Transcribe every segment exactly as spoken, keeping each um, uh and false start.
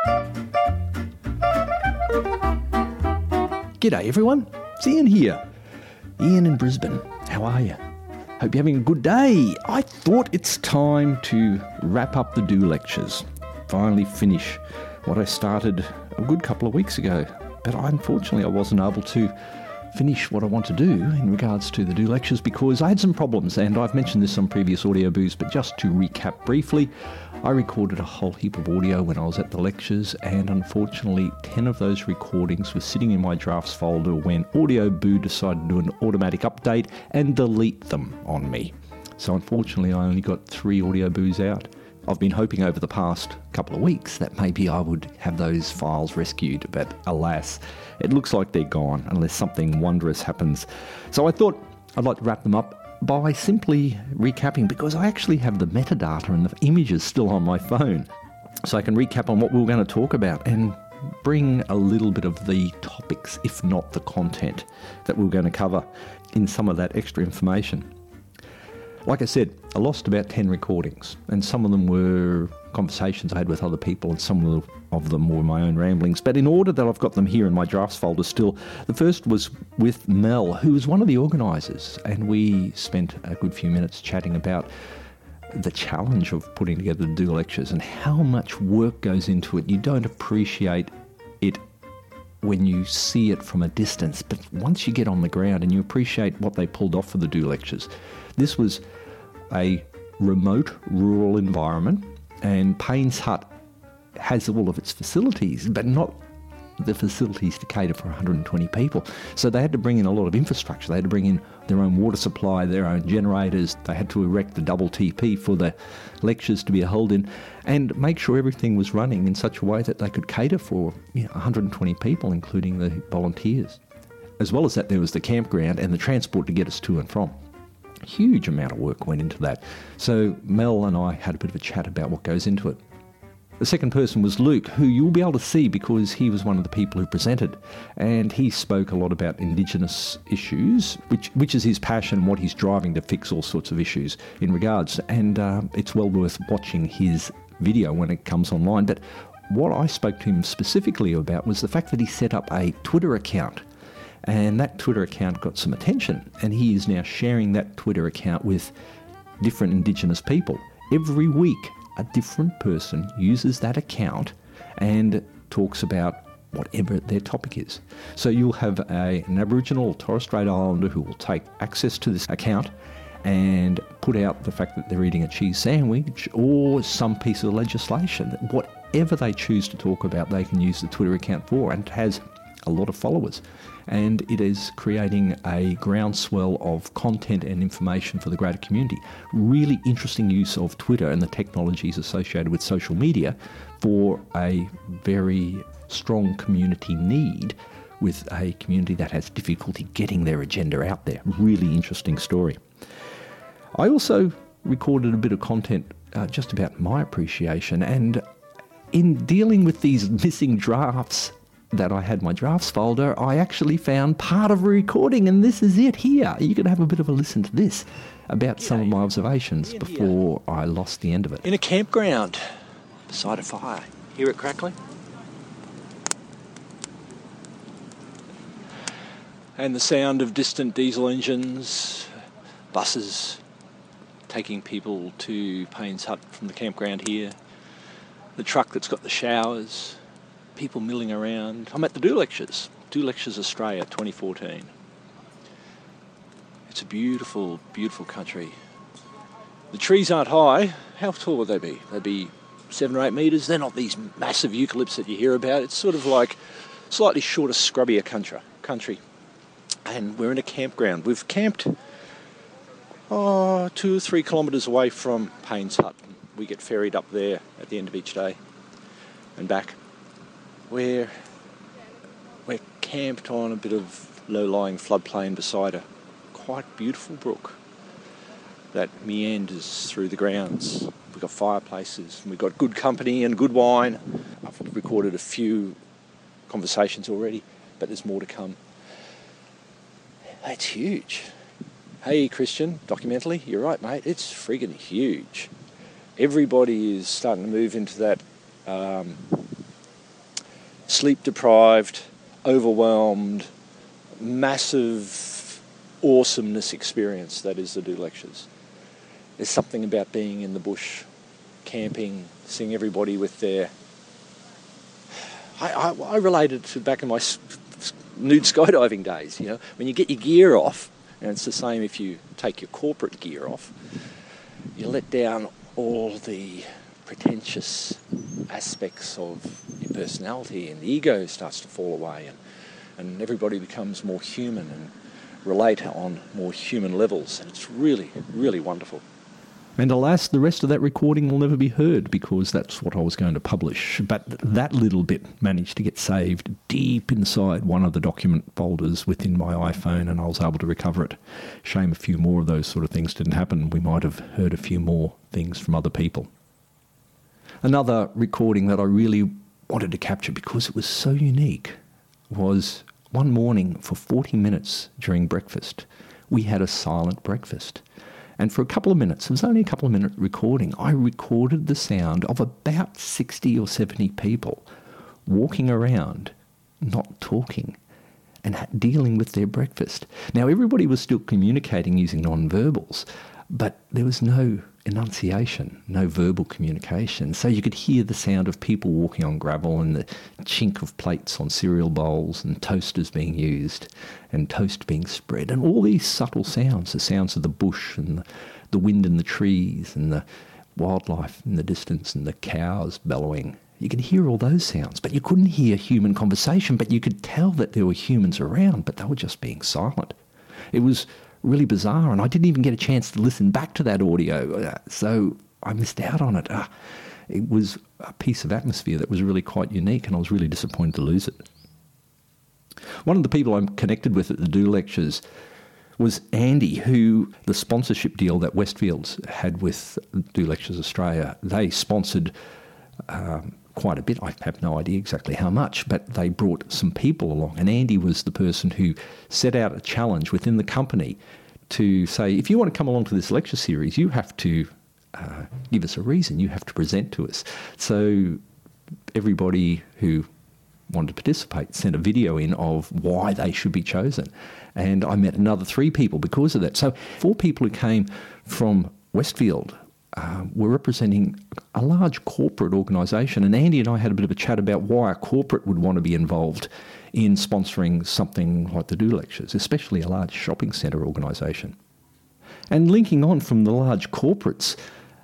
G'day everyone, it's Ian here. Ian in Brisbane, how are you? Hope you're having a good day. I thought it's time to wrap up the Do Lectures. Finally finish what I started a good couple of weeks ago. But I, unfortunately I wasn't able to finish what I want to do in regards to the Do Lectures because I had some problems, and I've mentioned this on previous audio boos, but just to recap briefly, I recorded a whole heap of audio when I was at the lectures, and unfortunately ten of those recordings were sitting in my drafts folder when Audio Boo decided to do an automatic update and delete them on me. So unfortunately I only got three audio boos out. I've been hoping over the past couple of weeks that maybe I would have those files rescued, but alas, it looks like they're gone unless something wondrous happens. So I thought I'd like to wrap them up by simply recapping, because I actually have the metadata and the images still on my phone. So I can recap on what we were going to talk about and bring a little bit of the topics, if not the content, that we were going to cover in some of that extra information. Like I said, I lost about ten recordings, and some of them were conversations I had with other people, and some of them were my own ramblings. But in order that I've got them here in my drafts folder still, the first was with Mel, who was one of the organisers, and we spent a good few minutes chatting about the challenge of putting together the Do Lectures and how much work goes into it. You don't appreciate it when you see it from a distance, but once you get on the ground and you appreciate what they pulled off for the Do Lectures. This was a remote rural environment, and Payne's Hut has all of its facilities, but not the facilities to cater for one hundred twenty people. So they had to bring in a lot of infrastructure. They had to bring in their own water supply, their own generators. They had to erect the double T P for the lectures to be held in, and make sure everything was running in such a way that they could cater for, you know, one hundred twenty people, including the volunteers. As well as that, there was the campground and the transport to get us to and from. Huge amount of work went into that. So Mel and I had a bit of a chat about what goes into it. The second person was Luke, who you'll be able to see because he was one of the people who presented, and he spoke a lot about Indigenous issues, which which is his passion, what he's driving to fix all sorts of issues in regards, and uh, it's well worth watching his video when it comes online. But what I spoke to him specifically about was the fact that he set up a Twitter account. And that Twitter account got some attention, and he is now sharing that Twitter account with different Indigenous people. Every week, a different person uses that account and talks about whatever their topic is. So you'll have a, an Aboriginal or Torres Strait Islander who will take access to this account and put out the fact that they're eating a cheese sandwich or some piece of legislation. Whatever they choose to talk about, they can use the Twitter account for, and it has a lot of followers. And it is creating a groundswell of content and information for the greater community. Really interesting use of Twitter and the technologies associated with social media for a very strong community need with a community that has difficulty getting their agenda out there. Really interesting story. I also recorded a bit of content uh, just about my appreciation, and in dealing with these missing drafts that I had my drafts folder, I actually found part of a recording, and this is it here. You can have a bit of a listen to this about some of my observations before I lost the end of it. In a campground, beside a fire. Hear it crackling? And the sound of distant diesel engines, buses taking people to Payne's Hut from the campground here. The truck that's got the showers. People milling around. I'm at the Do Lectures, Do Lectures Australia twenty fourteen. It's a beautiful, beautiful country. The trees aren't high. How tall would they be? They'd be seven or eight metres. They're not these massive eucalypts that you hear about. It's sort of like slightly shorter, scrubbier country. country. And we're in a campground. We've camped oh, two or three kilometres away from Payne's Hut. We get ferried up there at the end of each day and back. We're, we're camped on a bit of low-lying floodplain beside a quite beautiful brook that meanders through the grounds. We've got fireplaces, and we've got good company and good wine. I've recorded a few conversations already, but there's more to come. It's huge. Hey, Christian, documentally, you're right, mate, it's friggin' huge. Everybody is starting to move into that um, sleep deprived, overwhelmed, massive awesomeness experience that is the Do Lectures. There's something about being in the bush, camping, seeing everybody with their... I, I, I related to back in my nude skydiving days, you know, when you get your gear off, and it's the same if you take your corporate gear off, you let down all the pretentious aspects of your personality and the ego starts to fall away, and, and everybody becomes more human and relate on more human levels, and it's really, really wonderful. And alas, the rest of that recording will never be heard because that's what I was going to publish. But that little bit managed to get saved deep inside one of the document folders within my iPhone, and I was able to recover it. Shame a few more of those sort of things didn't happen. We might have heard a few more things from other people. Another recording that I really wanted to capture because it was so unique was one morning for forty minutes during breakfast. We had a silent breakfast. And for a couple of minutes, it was only a couple of minute recording, I recorded the sound of about sixty or seventy people walking around, not talking, and dealing with their breakfast. Now, everybody was still communicating using non-verbals, but there was no enunciation, no verbal communication. So you could hear the sound of people walking on gravel and the chink of plates on cereal bowls and toasters being used and toast being spread and all these subtle sounds, the sounds of the bush and the, the wind in the trees and the wildlife in the distance and the cows bellowing. You could hear all those sounds, but you couldn't hear human conversation, but you could tell that there were humans around, but they were just being silent. It was really bizarre, and I didn't even get a chance to listen back to that audio, uh, so I missed out on it. Uh, it was a piece of atmosphere that was really quite unique, and I was really disappointed to lose it. One of the people I'm connected with at the Do Lectures was Andy, who the sponsorship deal that Westfields had with Do Lectures Australia, they sponsored um, quite a bit. I have no idea exactly how much, but they brought some people along. And Andy was the person who set out a challenge within the company to say, if you want to come along to this lecture series, you have to uh, give us a reason. You have to present to us. So everybody who wanted to participate sent a video in of why they should be chosen. And I met another three people because of that. So four people who came from Westfield Uh, we're representing a large corporate organisation, and Andy and I had a bit of a chat about why a corporate would want to be involved in sponsoring something like the Do Lectures, especially a large shopping centre organisation. And linking on from the large corporates,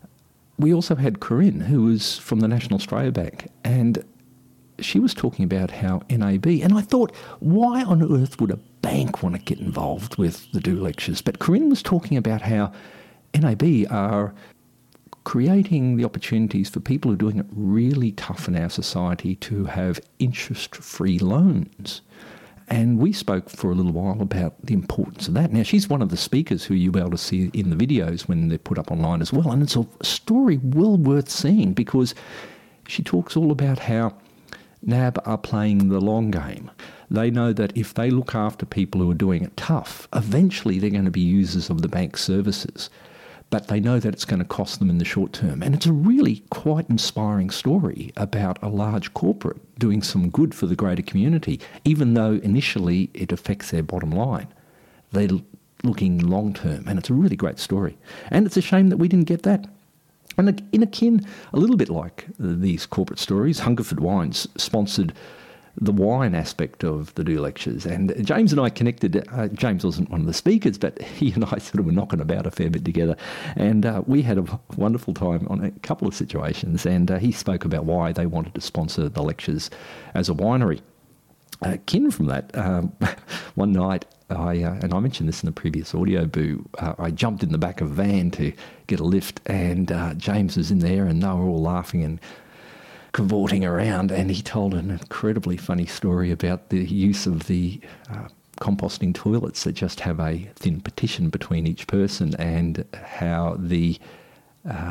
we also had Corinne, who was from the National Australia Bank, and she was talking about how N A B, and I thought, why on earth would a bank want to get involved with the Do Lectures? But Corinne was talking about how N A B are creating the opportunities for people who are doing it really tough in our society to have interest-free loans. And we spoke for a little while about the importance of that. Now, she's one of the speakers who you'll be able to see in the videos when they're put up online as well. And it's a story well worth seeing because she talks all about how N A B are playing the long game. They know that if they look after people who are doing it tough, eventually they're going to be users of the bank's services. But they know that it's going to cost them in the short term. And it's a really quite inspiring story about a large corporate doing some good for the greater community, even though initially it affects their bottom line. They're looking long term, and it's a really great story. And it's a shame that we didn't get that. And in akin, a little bit like these corporate stories, Hungerford Wines sponsored the wine aspect of the Do Lectures. And James and I connected. Uh, James wasn't one of the speakers, but he and I sort of were knocking about a fair bit together. And uh, we had a wonderful time on a couple of situations. And uh, he spoke about why they wanted to sponsor the lectures as a winery. Uh, kin from that, um, one night, I uh, and I mentioned this in the previous audio boo, uh, I jumped in the back of a van to get a lift, and uh, James was in there, and they were all laughing and cavorting around, and he told an incredibly funny story about the use of the uh, composting toilets that just have a thin partition between each person, and how the uh,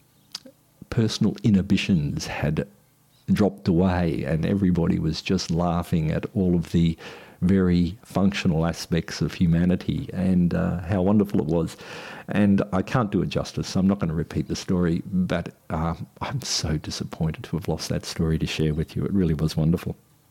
personal inhibitions had dropped away, and everybody was just laughing at all of the very functional aspects of humanity and uh, how wonderful it was. And I can't do it justice, so I'm not going to repeat the story, but uh, I'm so disappointed to have lost that story to share with you. It really was wonderful.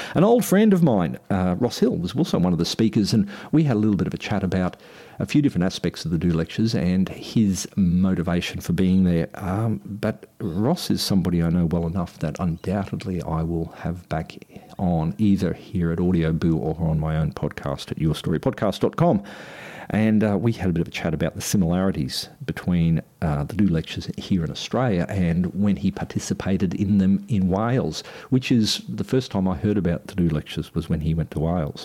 An old friend of mine, uh, Ross Hill, was also one of the speakers, and we had a little bit of a chat about a few different aspects of the Do Lectures and his motivation for being there. Um, but Ross is somebody I know well enough that undoubtedly I will have back on either here at Audio Boo or on my own podcast at your story podcast dot com. And uh, we had a bit of a chat about the similarities between uh, the Do Lectures here in Australia and when he participated in them in Wales, which is the first time I heard about the Do Lectures was when he went to Wales.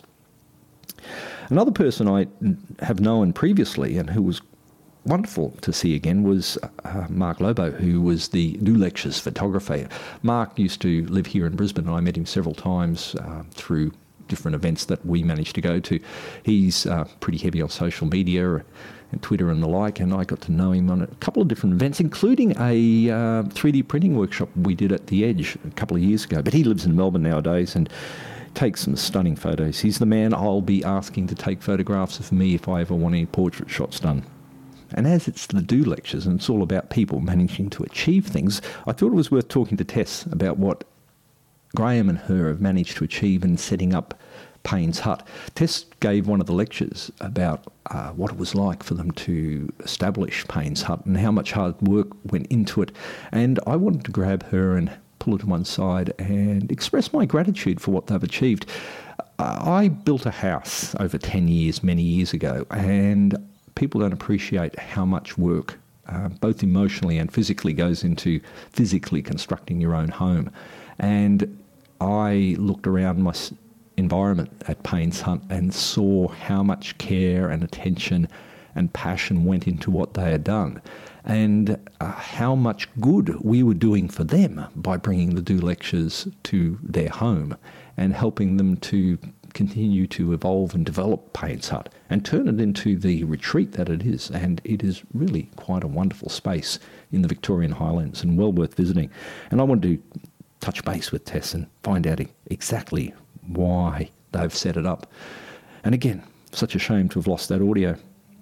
Another person I have known previously and who was wonderful to see again was uh, Mark Lobo, who was the Do Lectures photographer. Mark used to live here in Brisbane, and I met him several times uh, through different events that we managed to go to. He's uh, pretty heavy on social media and Twitter and the like, and I got to know him on a couple of different events, including a uh, three D printing workshop we did at The Edge a couple of years ago. But he lives in Melbourne nowadays and takes some stunning photos. He's the man I'll be asking to take photographs of me if I ever want any portrait shots done. And as it's the Do Lectures and it's all about people managing to achieve things, I thought it was worth talking to Tess about what Graham and her have managed to achieve in setting up Payne's Hut. Tess gave one of the lectures about uh, what it was like for them to establish Payne's Hut and how much hard work went into it. And I wanted to grab her and pull her to one side and express my gratitude for what they've achieved. I built a house over ten years, many years ago, and people don't appreciate how much work, uh, both emotionally and physically, goes into physically constructing your own home. And I looked around my environment at Payne's Hut and saw how much care and attention and passion went into what they had done, and uh, how much good we were doing for them by bringing the Do Lectures to their home and helping them to continue to evolve and develop Payne's Hut and turn it into the retreat that it is. And it is really quite a wonderful space in the Victorian Highlands and well worth visiting. And I wanted to touch base with Tess and find out exactly why they've set it up. And again, such a shame to have lost that audio.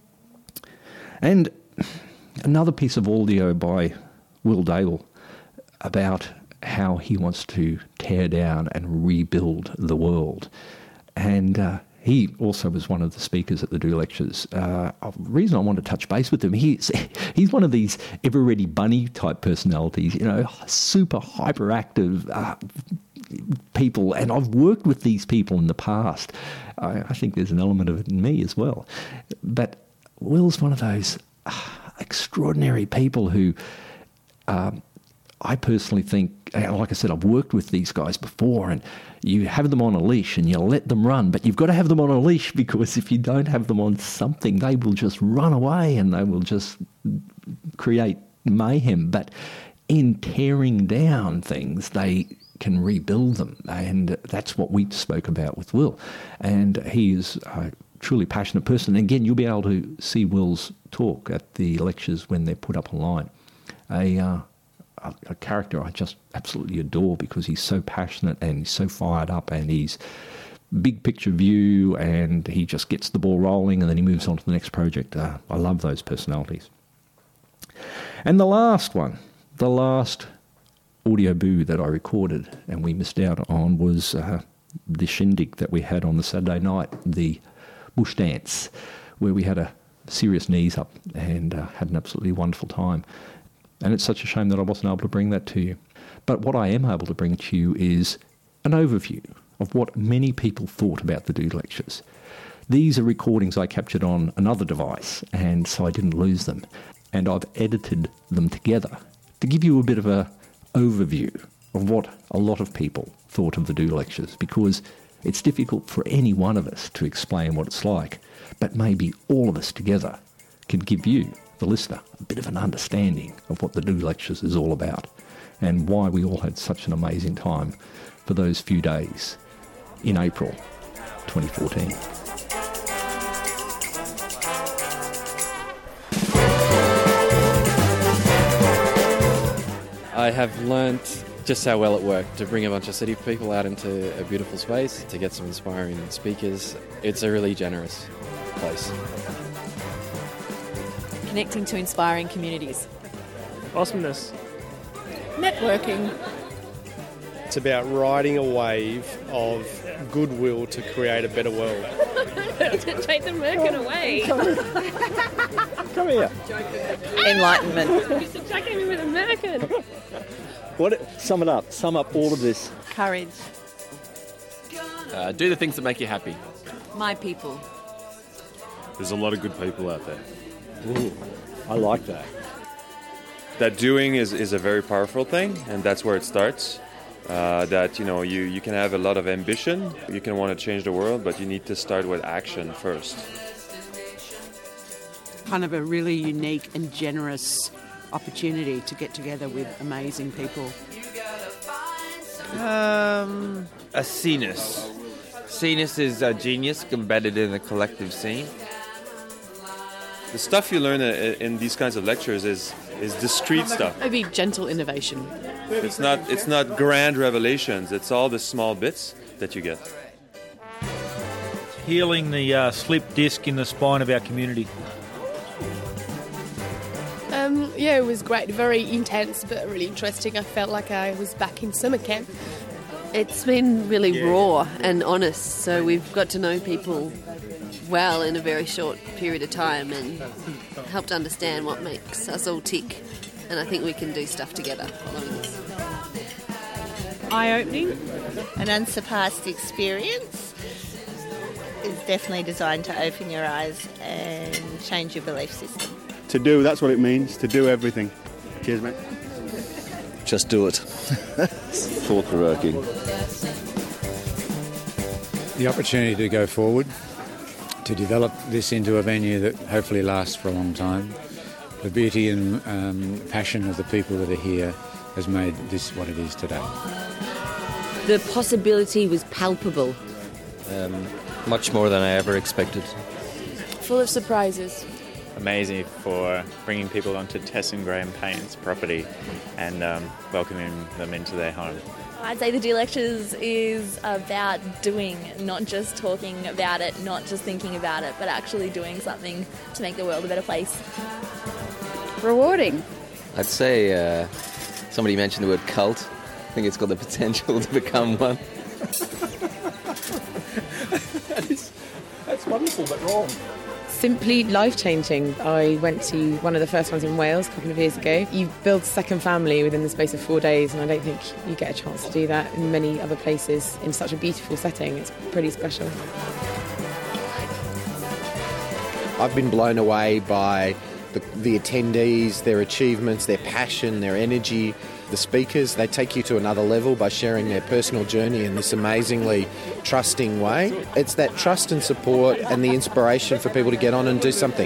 And another piece of audio by Will Dale about how he wants to tear down and rebuild the world. And uh, he also was one of the speakers at the Do Lectures. Uh, the reason I want to touch base with him, he's, he's one of these ever-ready bunny type personalities, you know, super hyperactive uh, people. And I've worked with these people in the past. I, I think there's an element of it in me as well. But Will's one of those uh, extraordinary people who um, I personally think, like I said, I've worked with these guys before, and you have them on a leash and you let them run, but you've got to have them on a leash, because if you don't have them on something, they will just run away and they will just create mayhem. But in tearing down things, they can rebuild them, and that's what we spoke about with Will. And he is a truly passionate person. And again, you'll be able to see Will's talk at the lectures when they're put up online. A uh, a character I just absolutely adore, because he's so passionate and he's so fired up, and he's big picture view, and he just gets the ball rolling and then he moves on to the next project. Uh, I love those personalities. And the last one, the last audio boo that I recorded and we missed out on was uh, the shindig that we had on the Saturday night, the bush dance, where we had a serious knees up and uh, had an absolutely wonderful time. And it's such a shame that I wasn't able to bring that to you. But what I am able to bring to you is an overview of what many people thought about the Do Lectures. These are recordings I captured on another device, and so I didn't lose them. And I've edited them together to give you a bit of an overview of what a lot of people thought of the Do Lectures, because it's difficult for any one of us to explain what it's like, but maybe all of us together can give you, the listener, a bit of an understanding of what the Do Lectures is all about and why we all had such an amazing time for those few days in April twenty fourteen. I have learnt just how well it worked to bring a bunch of city people out into a beautiful space, to get some inspiring speakers. It's a really generous place. Connecting to inspiring communities. Awesomeness. Networking. It's about riding a wave of goodwill to create a better world. To take the merkin away. Come here. Enlightenment. He's attacking me with a merkin. What? Sum it up. Sum up all of this. Courage. Uh, do the things that make you happy. My people. There's a lot of good people out there. Ooh, I like that. That doing is, is a very powerful thing, and that's where it starts. Uh, that, you know, you, you can have a lot of ambition, you can want to change the world, but you need to start with action first. Kind of a really unique and generous opportunity to get together with amazing people. Um, a scenist. Scenist is a genius embedded in the collective scene. The stuff you learn in these kinds of lectures is, is discrete stuff. Maybe gentle innovation. It's not, it's not grand revelations, it's all the small bits that you get. Healing the uh, slip disc in the spine of our community. Um, yeah, it was great. Very intense, but really interesting. I felt like I was back in summer camp. It's been really Yeah. raw and honest, so we've got to know people well in a very short period of time and helped understand what makes us all tick. And I think we can do stuff together following this. Eye-opening. An unsurpassed experience. Is definitely designed to open your eyes and change your belief system. To do, that's what it means, to do everything. Cheers, mate. Just do it. Thought-provoking. The opportunity to go forward, to develop this into a venue that hopefully lasts for a long time. The beauty and um, passion of the people that are here has made this what it is today. The possibility was palpable. Um, much more than I ever expected. Full of surprises. Amazing for bringing people onto Tess and Graham Payne's property and um, welcoming them into their home. I'd say the Do Lectures is about doing, not just talking about it, not just thinking about it, but actually doing something to make the world a better place. Rewarding. I'd say uh, somebody mentioned the word cult. I think it's got the potential to become one. that is, that's wonderful, but wrong. Simply life-changing. I went to one of the first ones in Wales a couple of years ago. You build a second family within the space of four days, and I don't think you get a chance to do that in many other places in such a beautiful setting. It's pretty special. I've been blown away by the, the attendees, their achievements, their passion, their energy. The speakers, they take you to another level by sharing their personal journey in this amazingly trusting way. It's that trust and support and the inspiration for people to get on and do something.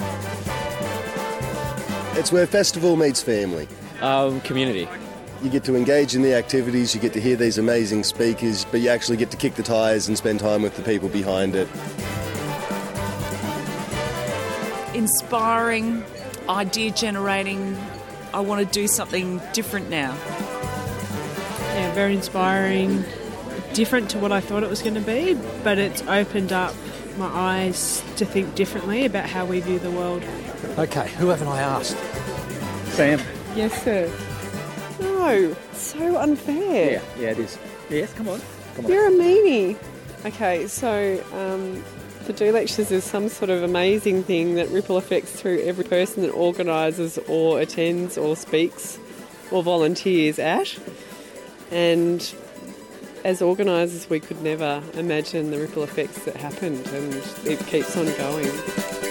It's where festival meets family. Um, community. You get to engage in the activities, you get to hear these amazing speakers, but you actually get to kick the tyres and spend time with the people behind it. Inspiring, idea generating. I want to do something different now. Yeah, very inspiring, different to what I thought it was going to be, but it's opened up my eyes to think differently about how we view the world. Okay, who haven't I asked? Sam. Yes, sir. No, so unfair. Yeah, yeah, it is. Yes, come on. Come on. You're a meanie. Okay, so um, the Do Lectures is some sort of amazing thing that ripple effects through every person that organises or attends or speaks or volunteers at. And as organisers, we could never imagine the ripple effects that happened, and it keeps on going.